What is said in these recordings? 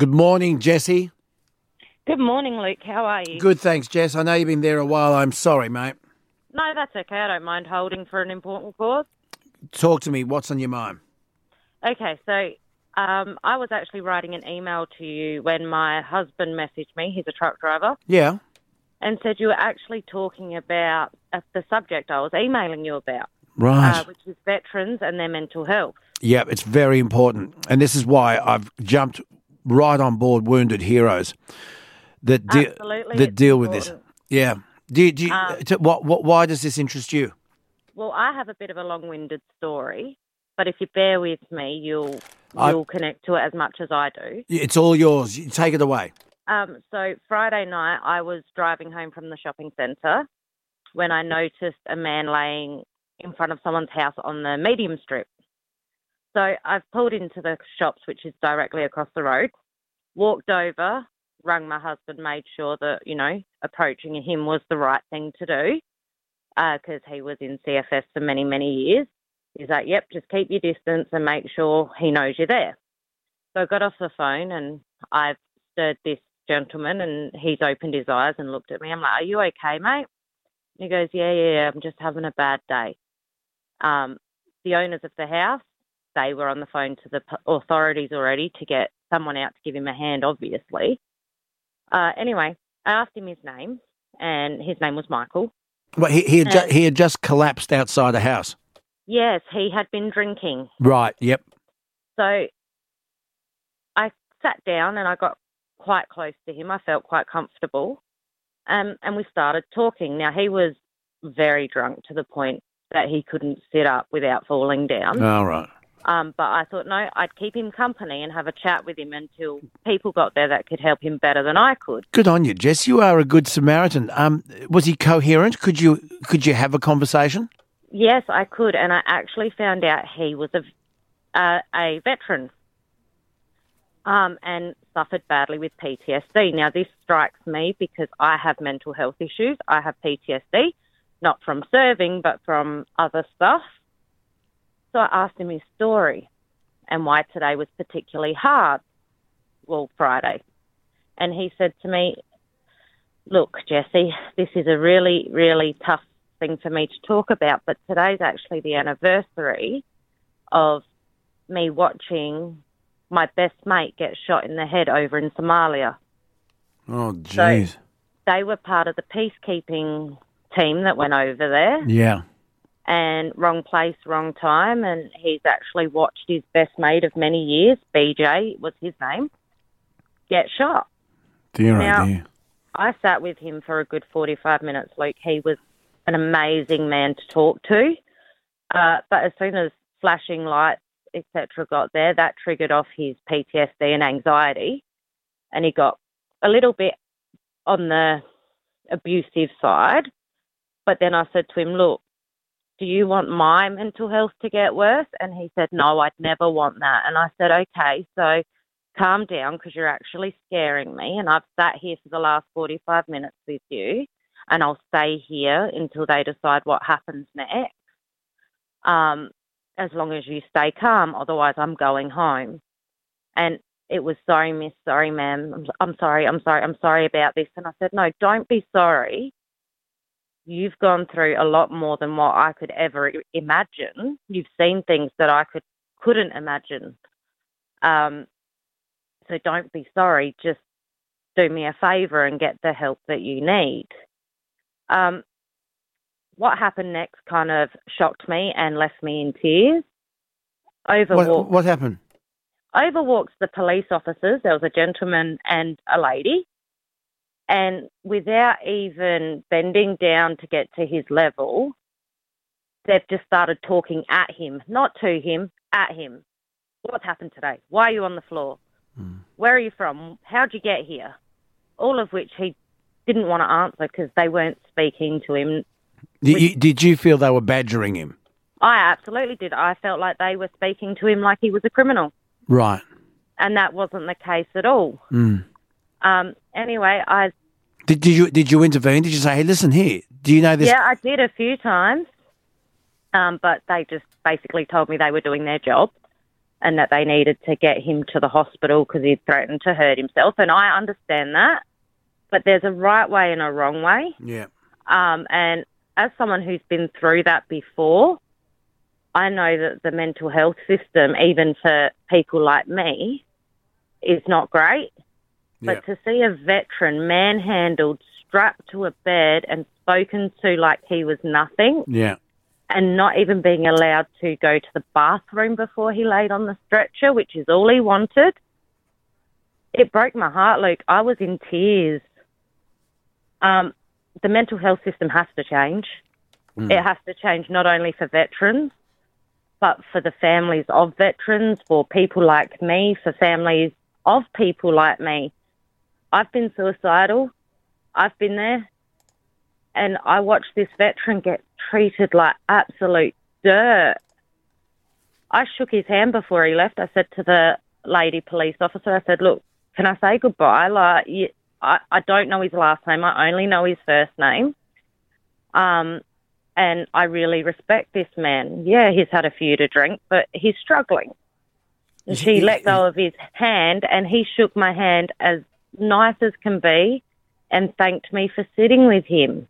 Good morning, Jesse. Good morning, Luke. How are you? Good, thanks, Jess. I know you've been there a while. I'm sorry, mate. No, that's okay. I don't mind holding for an important cause. Talk to me. What's on your mind? Okay, so I was actually writing an email to you when my husband messaged me. He's a truck driver. Yeah. And said you were actually talking about the subject I was emailing you about. Right. Which is veterans and their mental health. Yeah, it's very important. And this is why I've jumped right on board Wounded Heroes that deal with this. Yeah. Why does this interest you? Well, I have a bit of a long-winded story, but if you bear with me, you'll connect to it as much as I do. It's all yours. You take it away. So Friday night, I was driving home from the shopping centre when I noticed a man laying in front of someone's house on the medium strip. So I've pulled into the shops, which is directly across the road, walked over, rang my husband, made sure that, approaching him was the right thing to do because he was in CFS for many, many years. He's like, yep, just keep your distance and make sure he knows you're there. So I got off the phone and I've stirred this gentleman and he's opened his eyes and looked at me. I'm like, are you okay, mate? And he goes, yeah, I'm just having a bad day. The owners of the house, they were on the phone to the authorities already to get someone out to give him a hand, obviously. Anyway, I asked him his name, and his name was Michael. Well, he had just collapsed outside the house. Yes, he had been drinking. Right, yep. So I sat down and I got quite close to him. I felt quite comfortable. And we started talking. Now, he was very drunk to the point that he couldn't sit up without falling down. All right. But I thought, no, I'd keep him company and have a chat with him until people got there that could help him better than I could. Good on you, Jess. You are a good Samaritan. Was he coherent? Could you have a conversation? Yes, I could, and I actually found out he was a veteran and suffered badly with PTSD. Now, this strikes me because I have mental health issues. I have PTSD, not from serving, but from other stuff. So I asked him his story and why today was particularly hard. Well, Friday. And he said to me, look, Jessie, this is a really, really tough thing for me to talk about, but today's actually the anniversary of me watching my best mate get shot in the head over in Somalia. Oh, jeez. So they were part of the peacekeeping team that went over there. Yeah. And wrong place, wrong time, and he's actually watched his best mate of many years, BJ was his name, get shot. Dear, now, oh dear. I sat with him for a good 45 minutes, Luke. He was an amazing man to talk to, but as soon as flashing lights, etc., got there, that triggered off his PTSD and anxiety, and he got a little bit on the abusive side. But then I said to him, look, do you want my mental health to get worse? And he said, no, I'd never want that. And I said, okay, so calm down because you're actually scaring me. And I've sat here for the last 45 minutes with you and I'll stay here until they decide what happens next. As long as you stay calm, otherwise I'm going home. And it was, sorry, miss, sorry, ma'am, I'm sorry about this. And I said, no, don't be sorry. You've gone through a lot more than what I could ever imagine. You've seen things that I couldn't imagine. So don't be sorry. Just do me a favour and get the help that you need. What happened next kind of shocked me and left me in tears. What happened? Overwalked the police officers. There was a gentleman and a lady. And without even bending down to get to his level, they've just started talking at him, not to him, at him. What's happened today? Why are you on the floor? Where are you from? How'd you get here? All of which he didn't want to answer because they weren't speaking to him. Did you feel they were badgering him? I absolutely did. I felt like they were speaking to him like he was a criminal. Right. And that wasn't the case at all. Anyway, Did you intervene? Did you say, hey, listen here, do you know this? Yeah, I did a few times, but they just basically told me they were doing their job. and that they needed to get him to the hospital because he'd threatened to hurt himself. And I understand that, but there's a right way and a wrong way. Yeah. And as someone who's been through that before, I know that the mental health system, even for people like me, is not great. Yeah. But to see a veteran manhandled, strapped to a bed and spoken to like he was nothing, yeah, and not even being allowed to go to the bathroom before he laid on the stretcher, which is all he wanted, it broke my heart, Luke. I was in tears. The mental health system has to change. It has to change not only for veterans, but for the families of veterans, for people like me, for families of people like me. I've been suicidal. I've been there. And I watched this veteran get treated like absolute dirt. I shook his hand before he left. I said to the lady police officer, I said, look, can I say goodbye? Like, I don't know his last name. I only know his first name. And I really respect this man. Yeah, he's had a few to drink, but he's struggling. And she let go of his hand, and he shook my hand as nice as can be and thanked me for sitting with him.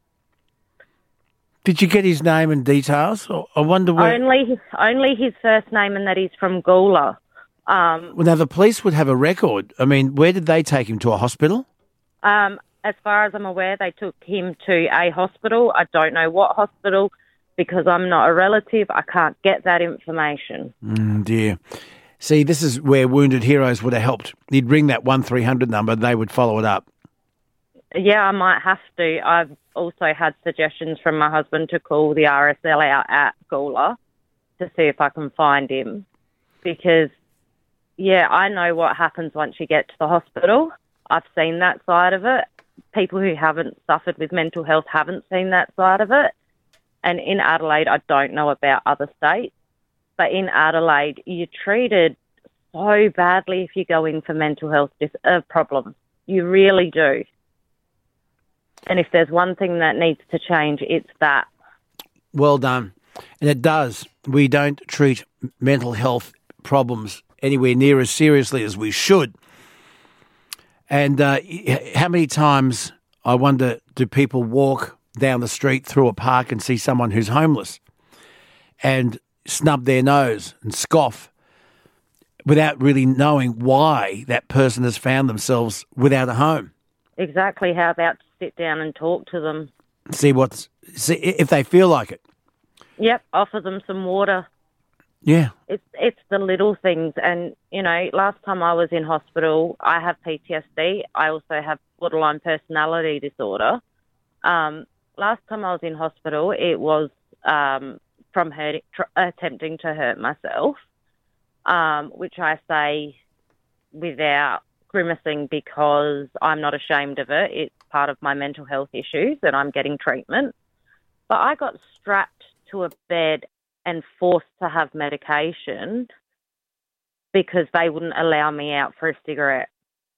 Did you get his name and details? I wonder where... Only his first name, and that he's from Gawler. Well, now, the police would have a record. I mean, where did they take him? To a hospital? As far as I'm aware, they took him to a hospital. I don't know what hospital because I'm not a relative. I can't get that information. Dear. See, this is where Wounded Heroes would have helped. You'd ring that 1300 number, they would follow it up. Yeah, I might have to. I've also had suggestions from my husband to call the RSL out at Gawler to see if I can find him because, yeah, I know what happens once you get to the hospital. I've seen that side of it. People who haven't suffered with mental health haven't seen that side of it. And in Adelaide, I don't know about other states, but in Adelaide, you're treated so badly if you go in for mental health problems. You really do. And if there's one thing that needs to change, it's that. Well done. And it does. We don't treat mental health problems anywhere near as seriously as we should. And how many times, I wonder, do people walk down the street through a park and see someone who's homeless and snub their nose and scoff without really knowing why that person has found themselves without a home? Exactly. How about to sit down and talk to them? See if they feel like it. Yep, offer them some water. Yeah. It's the little things. And, you know, last time I was in hospital, I have PTSD. I also have borderline personality disorder. Last time I was in hospital, it was from attempting to hurt myself, which I say without grimacing because I'm not ashamed of it. It's part of my mental health issues and I'm getting treatment. But I got strapped to a bed and forced to have medication because they wouldn't allow me out for a cigarette.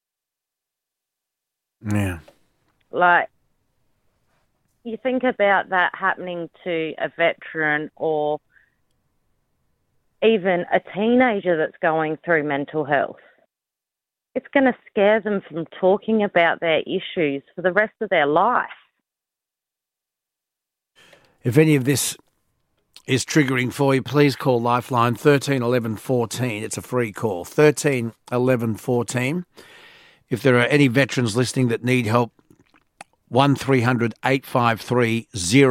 Yeah. Like, you think about that happening to a veteran or even a teenager that's going through mental health. It's going to scare them from talking about their issues for the rest of their life. If any of this is triggering for you, please call Lifeline 13 11 14. It's a free call. 13 11 14. If there are any veterans listening that need help, 1300 853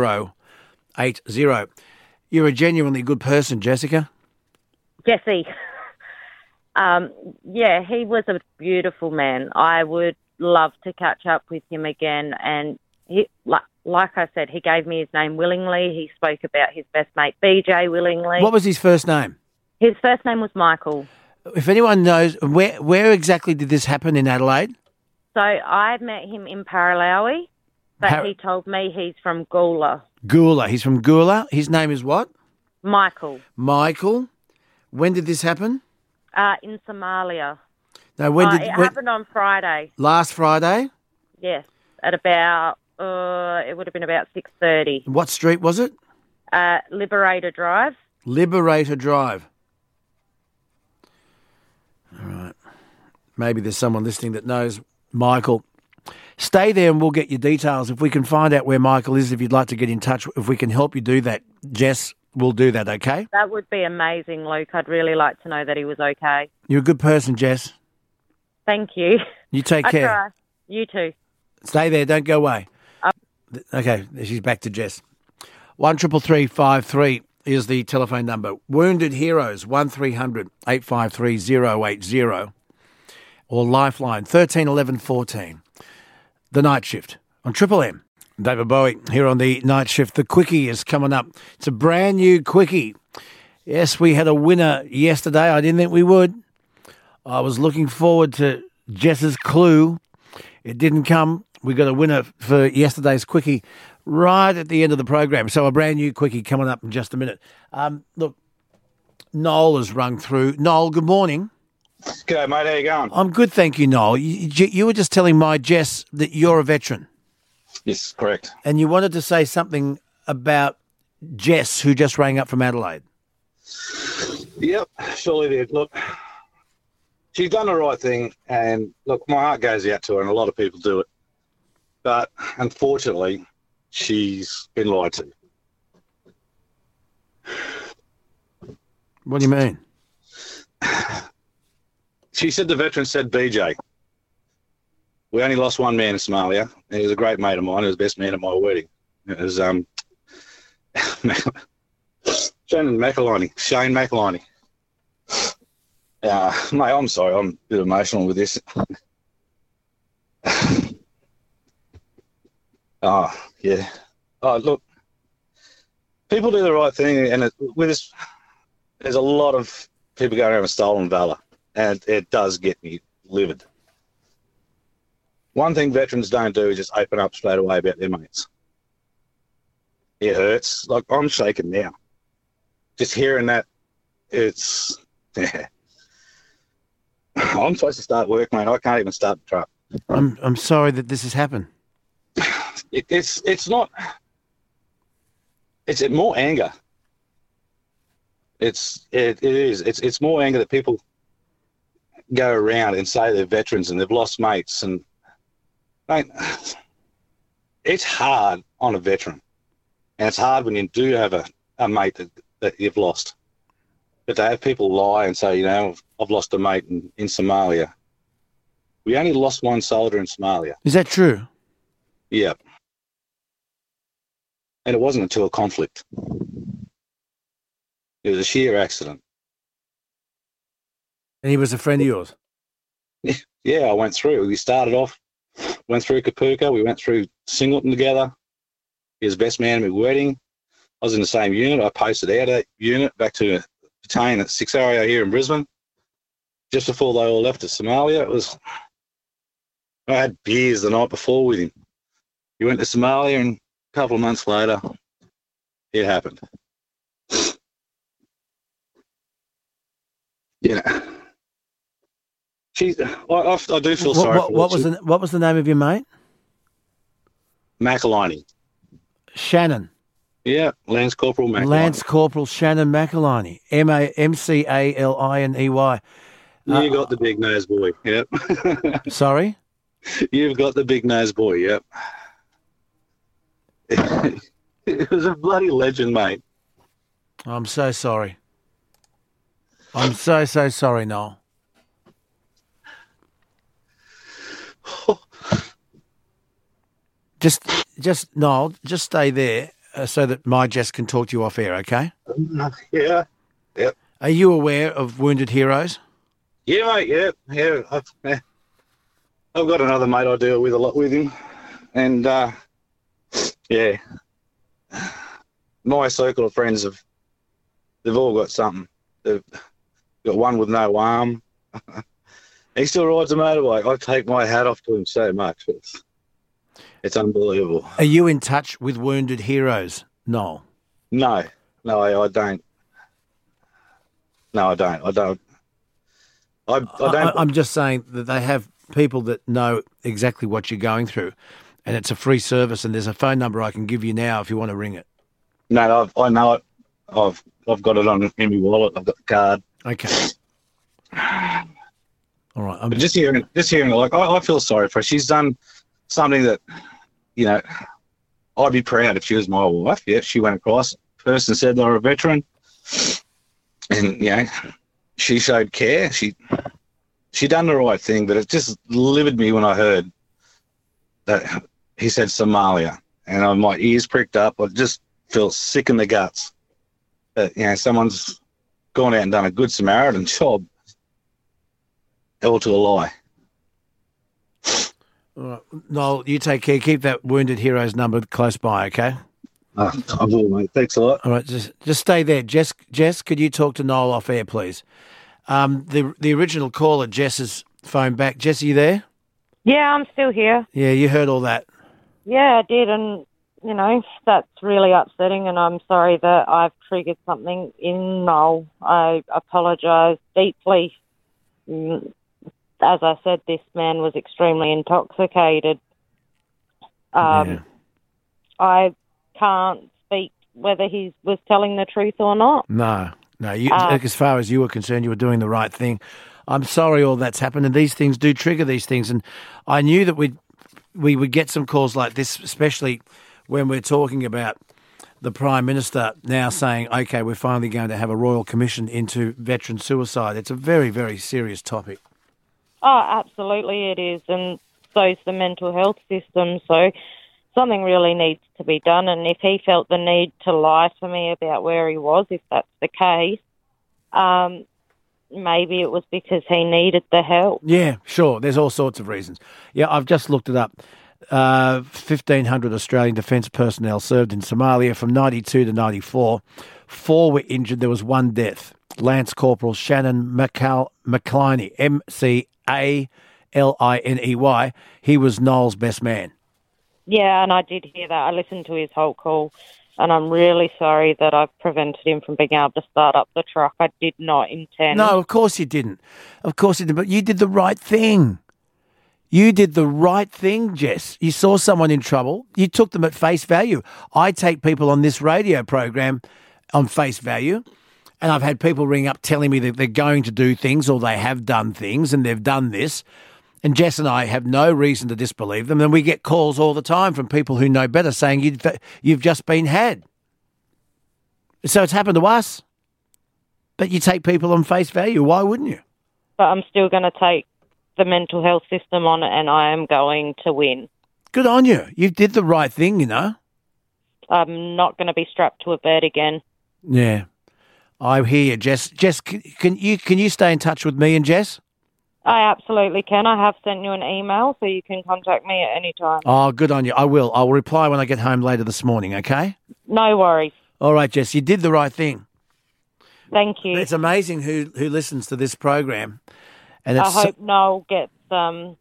080. You're a genuinely good person, Jessica. Jesse. Yeah, he was a beautiful man. I would love to catch up with him again. And he, like I said, he gave me his name willingly. He spoke about his best mate, BJ, willingly. What was his first name? His first name was Michael. If anyone knows, where exactly did this happen in Adelaide? So I met him in Paralowie, but he told me he's from Gawler. Gawler. He's from Gawler. His name is what? Michael. Michael. When did this happen? In Somalia. No, it happened on Friday. Last Friday? Yes, at about, it would have been about 6:30. What street was it? Liberator Drive. Liberator Drive. maybe there's someone listening that knows Michael. Stay there and we'll get your details. If we can find out where Michael is, if you'd like to get in touch, if we can help you do that, Jess, we'll do that, okay? That would be amazing, Luke. I'd really like to know that he was okay. You're a good person, Jess. Thank you. You take care. Try. You too. Stay there. Don't go away. Okay, she's back to Jess. 133353 is the telephone number. Wounded Heroes, 1300 853 080 or Lifeline, 13 11 14. The Night Shift on Triple M. David Bowie here on the Night Shift. The Quickie is coming up. It's a brand new Quickie. Yes, we had a winner yesterday. I didn't think we would. I was looking forward to Jess's clue. It didn't come. We got a winner for yesterday's Quickie right at the end of the program. So a brand new Quickie coming up in just a minute. Look, Noel has rung through. Noel, good morning. G'day, mate. How you going? I'm good, thank you, Noel. You were just telling my Jess that you're a veteran. Yes, correct. And you wanted to say something about Jess, who just rang up from Adelaide. Yep, surely did. Look, she's done the right thing, and look, my heart goes out to her, and a lot of people do it. But unfortunately, she's been lied to. What do you mean? She said the veteran said BJ. We only lost one man in Somalia. He was a great mate of mine. He was the best man at my wedding. It was Shane McElhiney. Mate, I'm sorry. I'm a bit emotional with this. Oh, yeah. Oh, look, people do the right thing, and with this, there's a lot of people going around with stolen valour, and it does get me livid. One thing veterans don't do is just open up straight away about their mates. It hurts. Like, I'm shaking now. Just hearing that, it's... Yeah. I'm supposed to start work, mate. I can't even start the truck. I'm sorry that this has happened. It's not... It's more anger. It is. It's more anger that people go around and say they're veterans and they've lost mates. And, mate, it's hard on a veteran. And it's hard when you do have a mate that you've lost. But to have people lie and say, you know, I've lost a mate in Somalia. We only lost one soldier in Somalia. Is that true? Yeah. And it wasn't until a conflict. It was a sheer accident. And he was a friend of yours? Yeah, I went through. We started off, went through Kapuka. We went through Singleton together. He was best man at my wedding. I was in the same unit. I posted out of that unit back to a battalion at 6 RAO here in Brisbane. Just before they all left to Somalia, I had beers the night before with him. He went to Somalia, and a couple of months later, it happened. Yeah. I do feel sorry for her. What was the name of your mate? McElhiney. Shannon. Yeah, Lance Corporal McElhiney. Lance Corporal Shannon McElhiney. McAlliney. You got the big nose boy, yep. Sorry? You've got the big nose boy, yep. It was a bloody legend, mate. I'm so sorry. I'm so sorry, Noel. Just Noel, just stay there so that my Jess can talk to you off air, okay? Yeah. Yep. Are you aware of Wounded Heroes? Yeah, mate, yeah. I've got another mate I deal with a lot with him. And, yeah. My circle of friends, they've all got something. They've got one with no arm. He still rides a motorbike. I take my hat off to him so much. It's unbelievable. Are you in touch with Wounded Heroes, Noel? No, I don't. No, I don't. I'm just saying that they have people that know exactly what you're going through, and it's a free service, and there's a phone number I can give you now if you want to ring it. No, I know it. I've got it in my wallet. I've got the card. Okay. All right. But just hearing it, like, I feel sorry for her. She's done something that, you know, I'd be proud if she was my wife. Yeah, she went across first and said they were a veteran. And, you know, she showed care. She done the right thing, but it just livid me when I heard that he said Somalia. And my ears pricked up. I just felt sick in the guts. That, you know, someone's gone out and done a good Samaritan job. All to a lie. All right. Noel, you take care. Keep that Wounded Heroes number close by, okay? I will, mate. Thanks a lot. All right, just stay there. Jess, could you talk to Noel off air, please? The original caller, Jess's phone back. Jess, are you there? Yeah, I'm still here. Yeah, you heard all that. Yeah, I did, and, you know, that's really upsetting, and I'm sorry that I've triggered something in Noel. I apologise deeply. As I said, this man was extremely intoxicated. I can't speak whether he was telling the truth or not. No. As far as you were concerned, you were doing the right thing. I'm sorry all that's happened, and these things do trigger these things. And I knew that we would get some calls like this, especially when we're talking about the Prime Minister now saying, okay, we're finally going to have a royal commission into veteran suicide. It's a very, very serious topic. Oh, absolutely it is, and so's the mental health system. So something really needs to be done, and if he felt the need to lie to me about where he was, if that's the case, maybe it was because he needed the help. Yeah, sure. There's all sorts of reasons. Yeah, I've just looked it up. 1,500 Australian defence personnel served in Somalia from 92 to 94. 4 were injured. There was 1 death. Lance Corporal Shannon McCliney, McAliney. He was Noel's best man. Yeah, and I did hear that. I listened to his whole call, and I'm really sorry that I've prevented him from being able to start up the truck. I did not intend. No, of course you didn't. Of course you didn't, but you did the right thing. You did the right thing, Jess. You saw someone in trouble. You took them at face value. I take people on this radio program on face value, and I've had people ring up telling me that they're going to do things or they have done things and they've done this. And Jess and I have no reason to disbelieve them. And we get calls all the time from people who know better saying you've just been had. So it's happened to us. But you take people on face value. Why wouldn't you? But I'm still going to take the mental health system on it, and I am going to win. Good on you. You did the right thing, you know. I'm not going to be strapped to a bed again. Yeah. I hear you, Jess. Jess, can you stay in touch with me and Jess? I absolutely can. I have sent you an email, so you can contact me at any time. Oh, good on you. I will. I'll reply when I get home later this morning, okay? No worries. All right, Jess, you did the right thing. Thank you. It's amazing who listens to this program. And I hope Noel gets some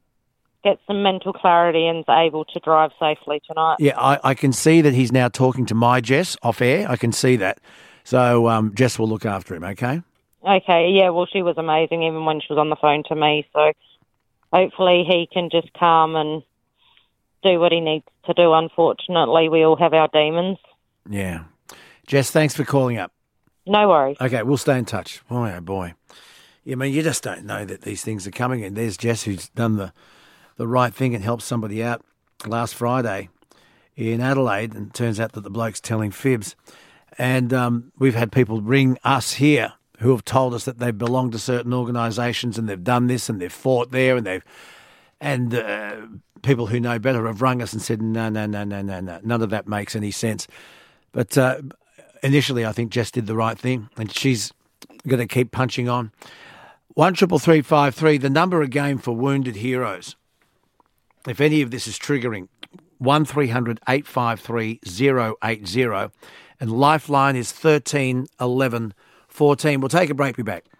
mental clarity and is able to drive safely tonight. Yeah, I can see that he's now talking to my Jess off air. I can see that. So Jess will look after him, okay? Okay, yeah, well, she was amazing even when she was on the phone to me. So hopefully he can just calm and do what he needs to do. Unfortunately, we all have our demons. Yeah. Jess, thanks for calling up. No worries. Okay, we'll stay in touch. Boy, oh boy. Yeah, I mean, you just don't know that these things are coming. And there's Jess who's done the right thing and helped somebody out last Friday in Adelaide, and it turns out that the bloke's telling fibs. And we've had people ring us here who have told us that they belong to certain organisations and they've done this and they've fought there and people who know better have rung us and said, no, none of that makes any sense. But initially I think Jess did the right thing and she's going to keep punching on. 133353, the number again for Wounded Heroes. If any of this is triggering, 1300 853 080 and Lifeline is 13 11 14. We'll take a break, be back.